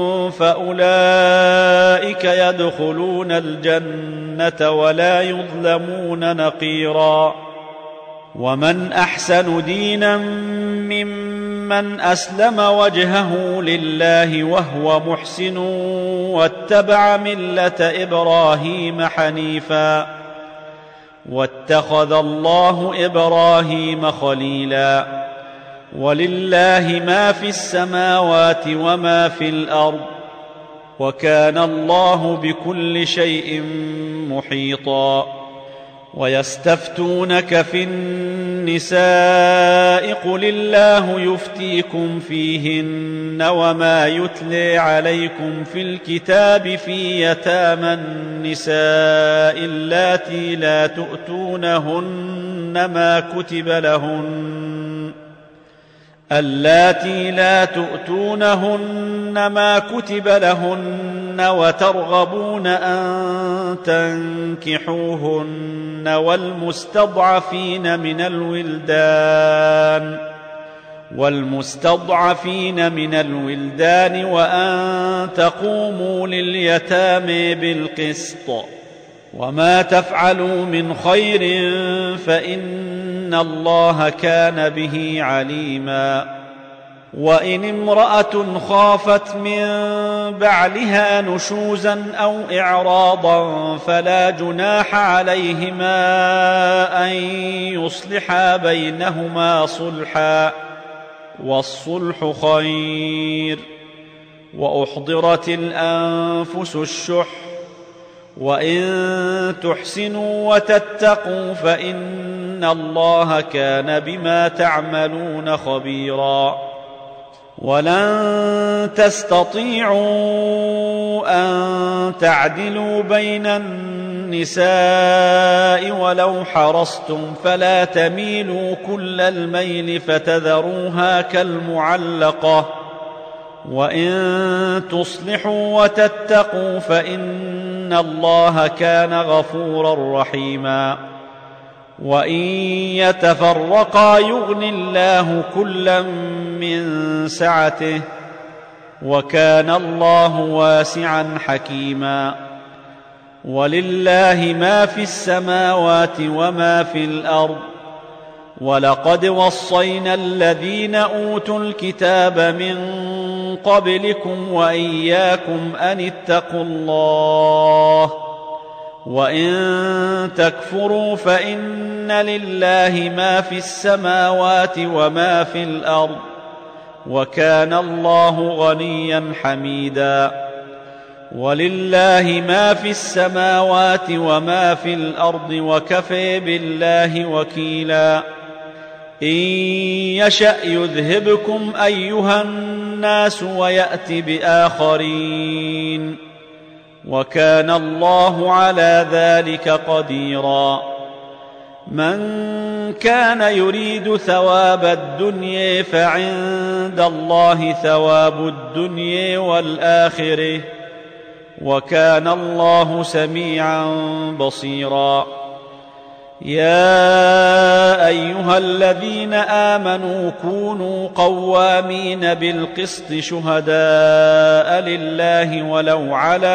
فأولئك يدخلون الجنة ولا يظلمون نقيرا. ومن أحسن دينا ممن أسلم وجهه لله وهو محسن واتبع ملة إبراهيم حنيفا واتخذ الله إبراهيم خليلا. ولله ما في السماوات وما في الأرض وكان الله بكل شيء محيطا. ويستفتونك في النساء قل الله يفتيكم فيهن وما يتلى عليكم في الكتاب في يتامى النساء اللاتي لا تؤتونهن ما كتب لهن وترغبون أن تنكحوهن والمستضعفين من الولدان وأن تقوموا لليتامى بالقسط وما تفعلوا من خير فإن الله كان به عليما. وإن امرأة خافت من بعلها نشوزا أو إعراضا فلا جناح عليهما أن يصلحا بينهما صلحا والصلح خير. وأحضرت الأنفس الشح وإن تحسنوا وتتقوا فإن الله كان بما تعملون خبيرا. ولن تستطيعوا أن تعدلوا بين النساء ولو حرصتم فلا تميلوا كل الميل فتذروها كالمعلقة. وإن تصلحوا وتتقوا فإن الله كان غفورا رحيما. وإن يتفرقا يغن الله كلا من سعته وكان الله واسعا حكيما. ولله ما في السماوات وما في الأرض ولقد وصينا الذين أوتوا الكتاب من قبلكم وإياكم أن اتقوا الله وإن تكفروا فإن لله ما في السماوات وما في الأرض وكان الله غنيا حميدا. ولله ما في السماوات وما في الأرض وكفى بالله وكيلا. إن يشأ يذهبكم أيها الناس ويأت بآخرين وكان الله على ذلك قديرا. من كان يريد ثواب الدنيا فعند الله ثواب الدنيا والآخرة وكان الله سميعا بصيرا. يا أيها الذين آمنوا كونوا قوامين بالقسط شهداء لله ولو على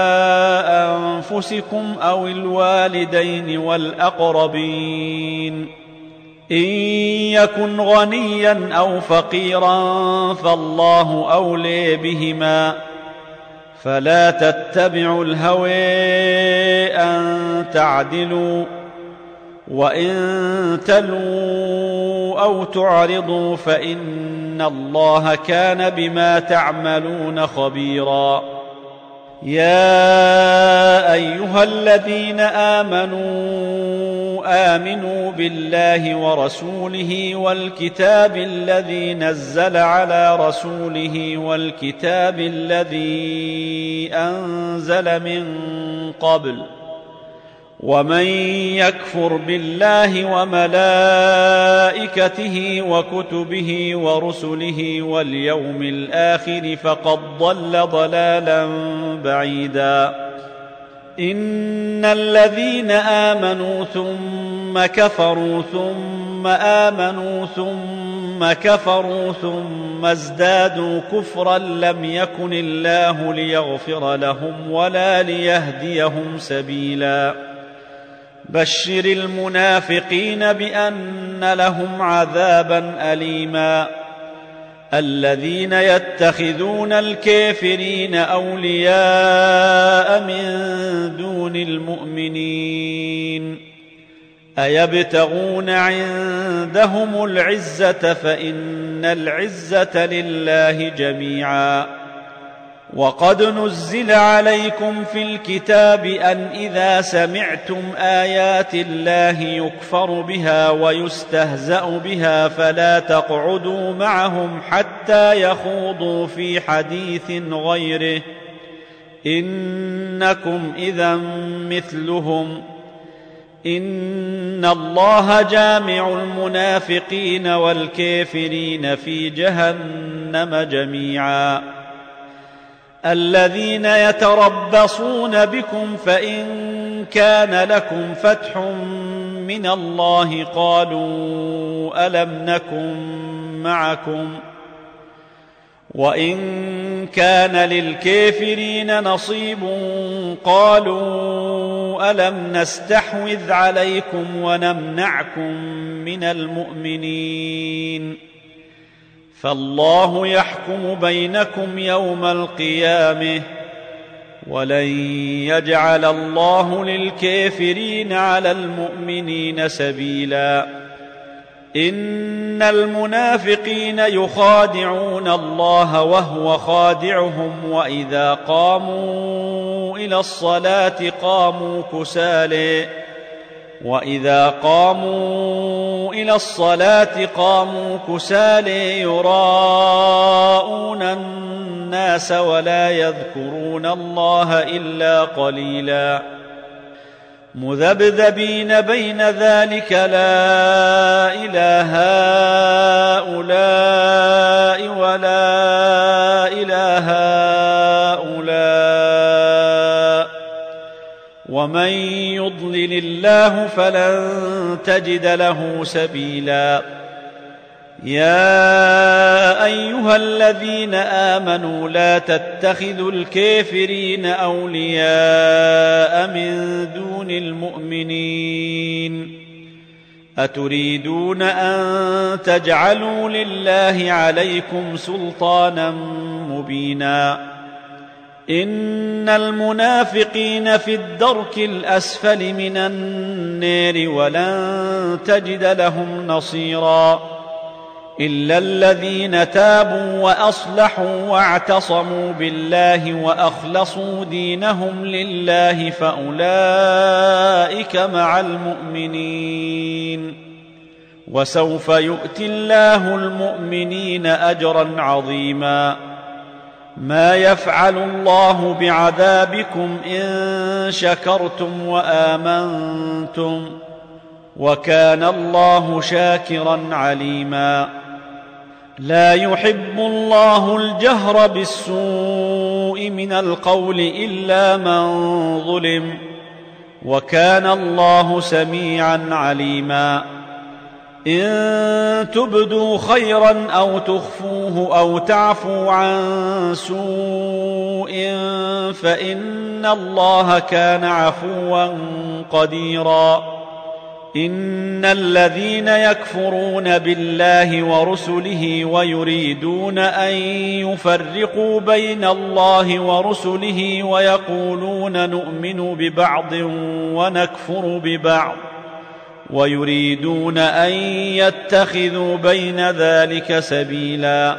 أنفسكم أو الوالدين والأقربين إن يكن غنيا أو فقيرا فالله أولى بهما فلا تتبعوا الهوى أن تعدلوا، وإن تلووا أو تعرضوا فإن الله كان بما تعملون خبيرا. يا أيها الذين آمنوا بالله ورسوله والكتاب الذي نزل على رسوله والكتاب الذي أنزل من قبل، ومن يكفر بالله وملائكته وكتبه ورسله واليوم الآخر فقد ضل ضلالا بعيدا. إن الذين آمنوا ثم كفروا ثم آمنوا ثم كفروا ثم ازدادوا كفرا لم يكن الله ليغفر لهم ولا ليهديهم سبيلا. بشر المنافقين بأن لهم عذابا أليما. الذين يتخذون الكافرين أولياء من دون المؤمنين أيبتغون عندهم العزة فإن العزة لله جميعا. وقد نزل عليكم في الكتاب أن إذا سمعتم آيات الله يكفر بها ويستهزأ بها فلا تقعدوا معهم حتى يخوضوا في حديث غيره، إنكم إذا مثلهم. إن الله جامع المنافقين والكافرين في جهنم جميعا. الذين يتربصون بكم فإن كان لكم فتح من الله قالوا ألم نكن معكم، وإن كان للكافرين نصيب قالوا ألم نستحوذ عليكم ونمنعكم من المؤمنين، فالله يحكم بينكم يوم القيامة ولن يجعل الله للكافرين على المؤمنين سبيلا. إن المنافقين يخادعون الله وهو خادعهم وإذا قاموا إلى الصلاة قاموا كسالى يراءون الناس ولا يذكرون الله إلا قليلا. مذبذبين بين ذلك لا إله هؤلاء ولا إله هؤلاء، ومن يضلل الله فلن تجد له سبيلا. يا أيها الذين آمنوا لا تتخذوا الكافرين أولياء من دون المؤمنين، أتريدون أن تجعلوا لله عليكم سلطانا مبينا. إن المنافقين في الدرك الأسفل من النار ولن تجد لهم نصيرا، إلا الذين تابوا وأصلحوا واعتصموا بالله وأخلصوا دينهم لله فأولئك مع المؤمنين، وسوف يؤتي الله المؤمنين أجرا عظيما. ما يفعل الله بعذابكم إن شكرتم وآمنتم، وكان الله شاكرا عليما. لا يحب الله الجهر بالسوء من القول إلا من ظلم، وكان الله سميعا عليما. إن تبدوا خيرا أو تخفوه أو تعفوا عن سوء فإن الله كان عفوا قديرا. إن الذين يكفرون بالله ورسله ويريدون أن يفرقوا بين الله ورسله ويقولون نؤمن ببعض ونكفر ببعض ويريدون أن يتخذوا بين ذلك سبيلا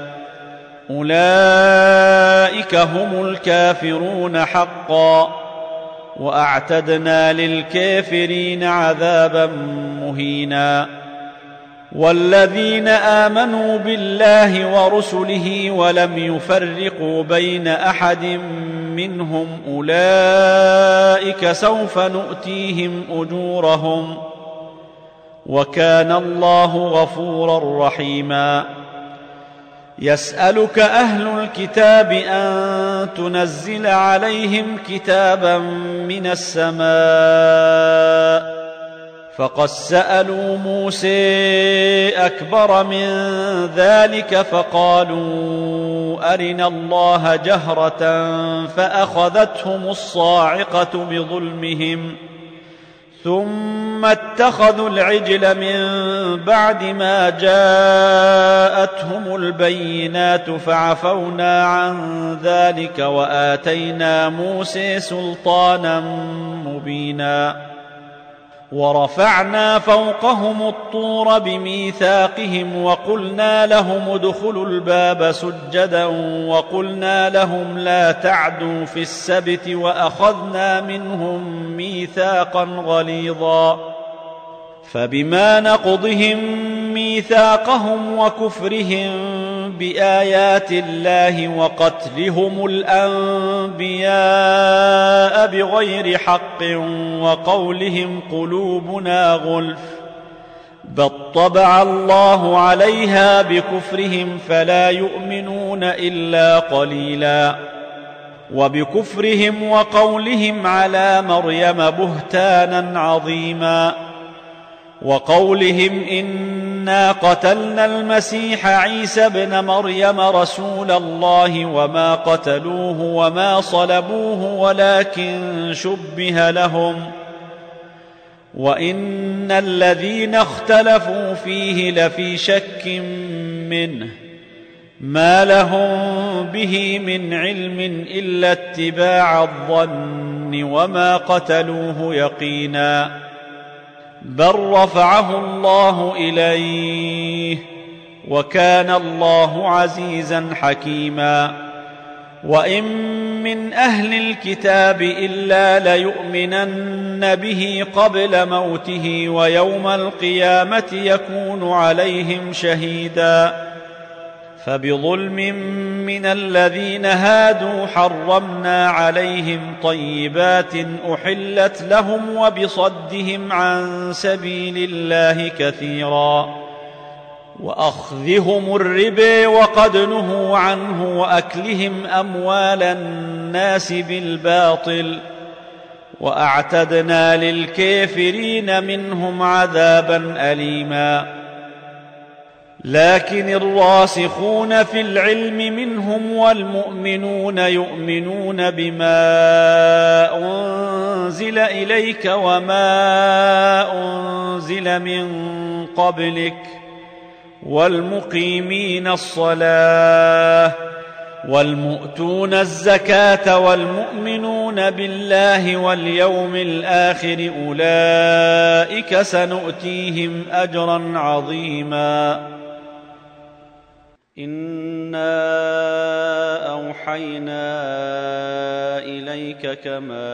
أولئك هم الكافرون حقا وأعتدنا للكافرين عذابا مهينا والذين آمنوا بالله ورسله ولم يفرقوا بين أحد منهم أولئك سوف نؤتيهم أجورهم وكان الله غفورا رحيما يسألك أهل الكتاب أن تنزل عليهم كتابا من السماء فقد سألوا موسى أكبر من ذلك فقالوا أرنا الله جهرة فأخذتهم الصاعقة بظلمهم ثم اتخذوا العجل من بعد ما جاءتهم البينات فعفونا عن ذلك وآتينا موسى سلطانا مبينا ورفعنا فوقهم الطور بميثاقهم وقلنا لهم ادخلوا الباب سجدا وقلنا لهم لا تعدوا في السبت وأخذنا منهم ميثاقا غليظا فبما نقضهم ميثاقهم وكفرهم بآيات الله وقتلهم الأنبياء بغير حق وقولهم قلوبنا غلف بل طبع الله عليها بكفرهم فلا يؤمنون إلا قليلا وبكفرهم وقولهم على مريم بهتانا عظيما وقولهم إنا قتلنا المسيح عيسى ابن مريم رسول الله وما قتلوه وما صلبوه ولكن شبه لهم وإن الذين اختلفوا فيه لفي شك منه ما لهم به من علم إلا اتباع الظن وما قتلوه يقينا بل رفعه الله إليه وكان الله عزيزا حكيما وإن من أهل الكتاب إلا ليؤمنن به قبل موته ويوم القيامة يكون عليهم شهيدا فبظلم من الذين هادوا حرمنا عليهم طيبات أحلت لهم وبصدهم عن سبيل الله كثيرا وأخذهم الربا وقد نهوا عنه وأكلهم أموال الناس بالباطل وأعتدنا للكافرين منهم عذابا أليما لكن الراسخون في العلم منهم والمؤمنون يؤمنون بما أنزل إليك وما أنزل من قبلك والمقيمين الصلاة والمؤتون الزكاة والمؤمنون بالله واليوم الآخر أولئك سنؤتيهم أجرا عظيما إنا أوحينا إليك كما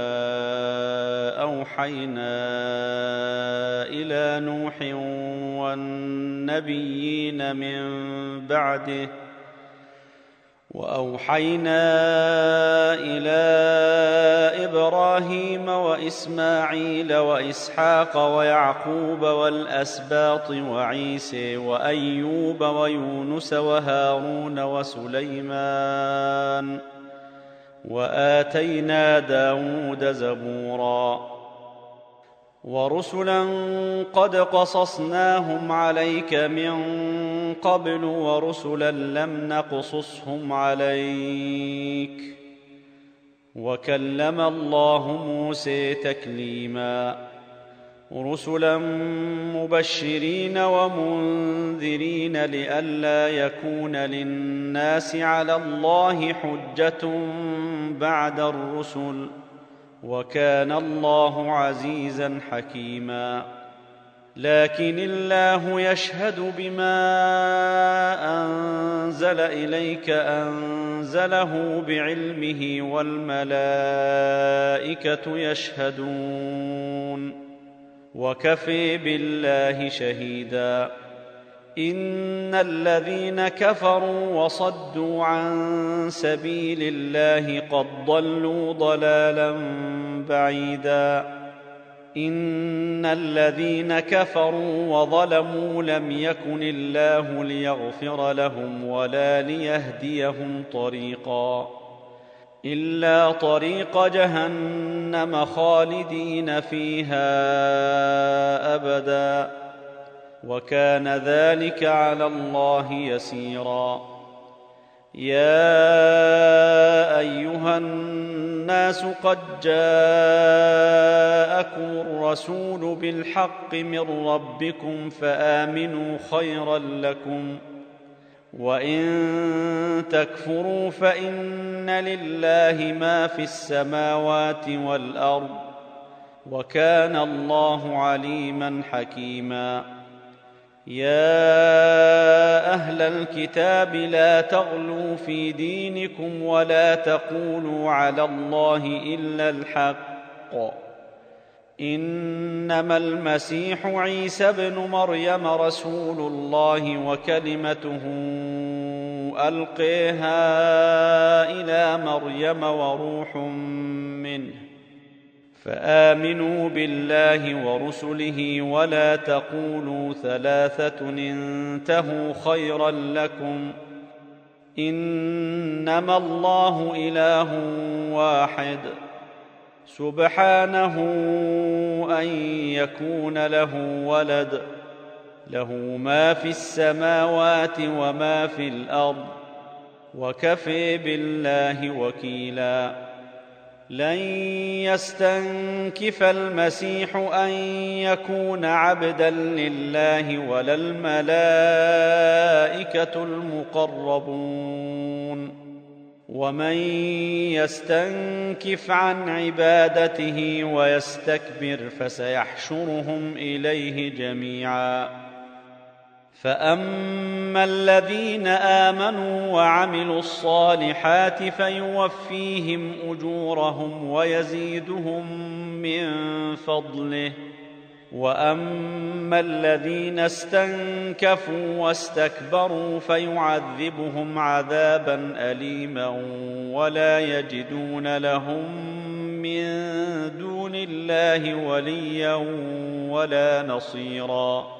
أوحينا إلى نوح والنبيين من بعده وأوحينا إلى إبراهيم وإسماعيل وإسحاق ويعقوب والأسباط وعيسى وأيوب ويونس وهارون وسليمان وآتينا داود زبورا ورسلا قد قصصناهم عليك من قبل ورسلا لم نقصصهم عليك وكلم الله موسى تكليما رسلا مبشرين ومنذرين لئلا يكون للناس على الله حجة بعد الرسل، وكان الله عزيزا حكيما. لكن الله يشهد بما أنزل إليك أنزله بعلمه والملائكة يشهدون، وكفى بالله شهيدا. إن الذين كفروا وصدوا عن سبيل الله قد ضلوا ضلالا بعيدا. إن الذين كفروا وظلموا لم يكن الله ليغفر لهم ولا ليهديهم طريقا إلا طريق جهنم خالدين فيها أبدا، وكان ذلك على الله يسيرا. يا أيها الناس قد جاءكم الرسول بالحق من ربكم فآمنوا خيرا لكم، وإن تكفروا فإن لله ما في السماوات والأرض، وكان الله عليما حكيما. يا أهل الكتاب لا تغلوا في دينكم ولا تقولوا على الله إلا الحق، إنما المسيح عيسى ابن مريم رسول الله وكلمته ألقيها إلى مريم وروح منه، فآمنوا بالله ورسله ولا تقولوا ثلاثة انتهوا خيرا لكم، إنما الله إله واحد سبحانه أن يكون له ولد، له ما في السماوات وما في الأرض، وكفى بالله وكيلا. لن يستنكف المسيح أن يكون عبدا لله ولا الملائكة المقربون، ومن يستنكف عن عبادته ويستكبر فسيحشرهم إليه جميعا. فأما الذين آمنوا وعملوا الصالحات فيوفيهم أجورهم ويزيدهم من فضله، وأما الذين استنكفوا واستكبروا فيعذبهم عذابا أليما ولا يجدون لهم من دون الله وليا ولا نصيرا.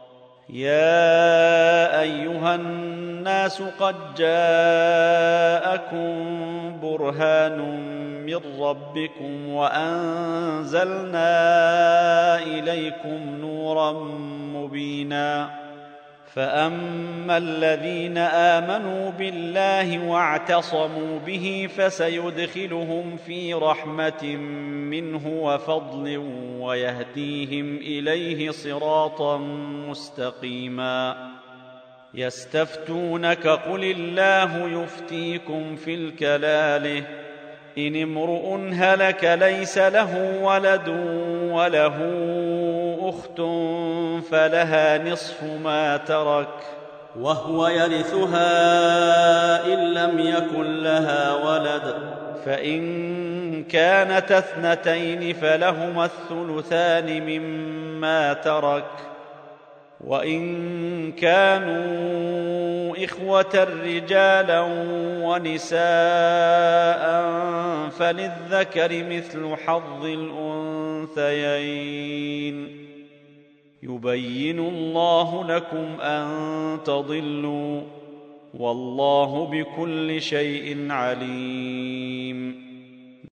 يا أيها الناس قد جاءكم برهان من ربكم وأنزلنا إليكم نورا مبينا. فأما الذين آمنوا بالله واعتصموا به فسيدخلهم في رحمة منه وفضل ويهديهم إليه صراطا مستقيما. يستفتونك قل الله يفتيكم في الكلالة، إن امرؤ هلك ليس له ولد وله أخت فلها نصف ما ترك وهو يرثها إن لم يكن لها ولد، فإن كانت اثنتين فلهما الثلثان مما ترك، وإن كانوا إخوة رجالا ونساء فللذكر مثل حظ الأنثيين. يبين الله لكم أن تضلوا، والله بكل شيء عليم.